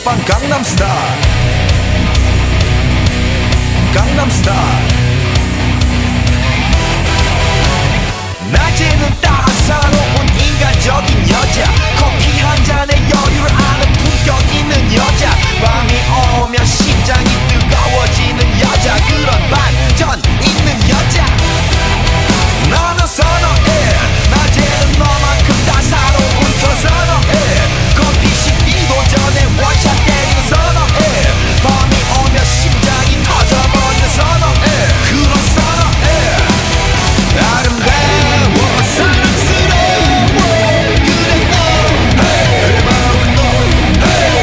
오빤 강남스타일 강남스타일 낮에는 따사로운 인간적인 여자 커피 한 잔에 여유를 아는 품격 있는 여자 밤이 오면 심장이 뜨거워지는 여자 그런 반전 있는 여자 나는 선호해 낮에는 너만큼 따사로운 그 선호해 커피 식기도 전에 원샷 때리는 선호해 밤이 오면 심장이 터져버리는 선호해 그런 선호해 아름다워 사랑스러워 그래 너 그래 바로 너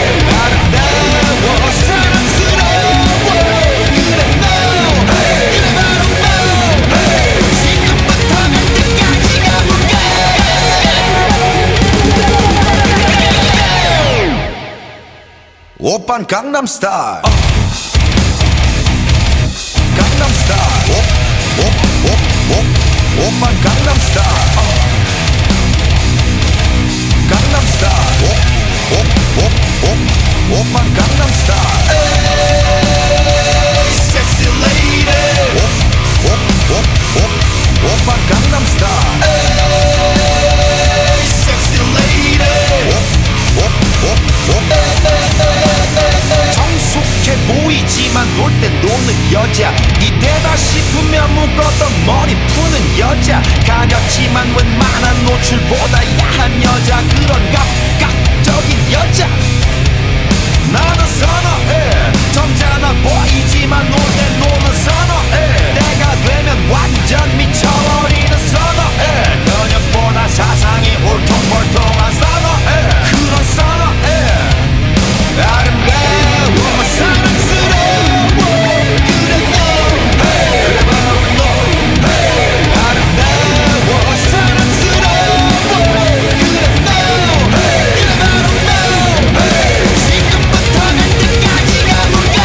아름다워 사랑스러워 그래 너 그래 바로 너 지금부터 갈 때까지 가볼까 오빤 강남스타일 강남스타일 오빤 강남스타일 강남스타일 오빤 강남스타일 섹시 레이디 오빤 강남스타일 섹시 레이디 성숙해 보이지만 놀 땐 노는 여자 이때다 싶으면 묶었던 머리 푸는 여자 가렸지만 웬만한 노출보다 야한 여자 그런 감각적인 여자 나는 선호해 점잖아 보이지만 놀 땐 노는 선호해 내가 되면 완전 미쳐버리는 선호해 근육보다 사상이 울퉁불퉁한 선호해 그런 선호해 아름다워 사랑스러워 그래 너 그래 바로 너 아름다워 사랑스러워 그래 너 그래 바로 너 지금부터 갈 때까지 가볼까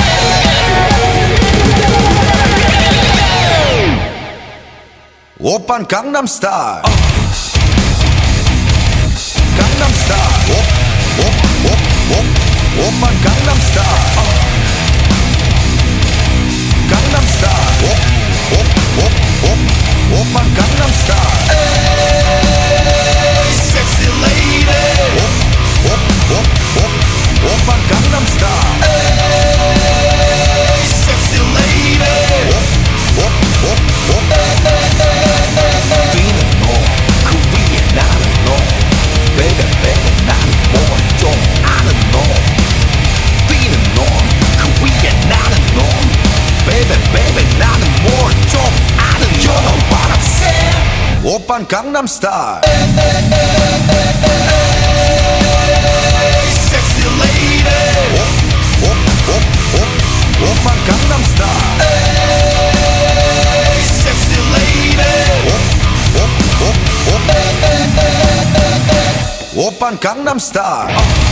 오빤 강남스타일 강남스타일 오빤 강남스타일 강남스타일 오빤 강남스타일 섹시 레이디 오빤 강남스타일 섹시 레이디 뛰는 너그 위에 나는 너 베이베 베이베 나는 뭘 좀 아는 너 뛰는 너그 위에 나는 너 베이베 베이베 나는 뭘 좀 아는 You know what I'm saying 오빤 강남스타일 섹시 레이디 오빤 강남스타일 섹시 레이디 오빤 강남스타일